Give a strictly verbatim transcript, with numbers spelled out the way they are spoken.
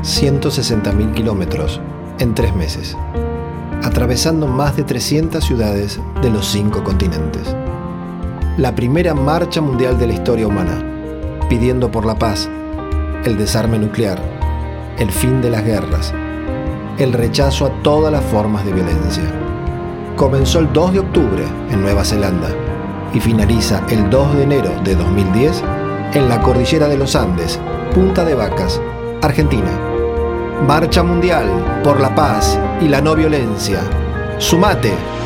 ciento sesenta mil kilómetros en tres meses, atravesando más de trescientas ciudades de los cinco continentes. La primera marcha mundial de la historia humana, pidiendo por la paz, el desarme nuclear, el fin de las guerras, el rechazo a todas las formas de violencia. Comenzó el dos de octubre en Nueva Zelanda y finaliza el dos de enero de dos mil diez en la cordillera de los Andes, Punta de Vacas, Argentina. Marcha mundial por la paz y la no violencia. ¡Sumate!